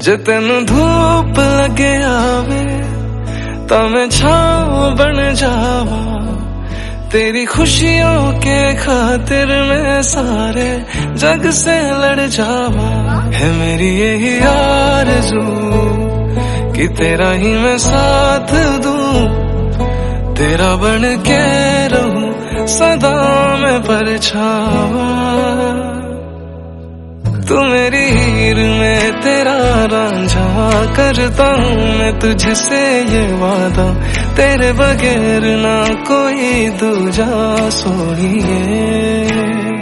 जे तेन धूप लगे आवे ता मैं छाँव बन जावा, तेरी खुशियों के खातिर मैं सारे जग से लड़ जावा। है मेरी यही आरज़ू कि तेरा ही मैं साथ दूं, तेरा बन के रहूं सदा मैं परछावा। तू मेरी हीर में तेरा रांझा, करता हूँ मैं तुझसे ये वादा, तेरे बगैर ना कोई दूजा सोनिए।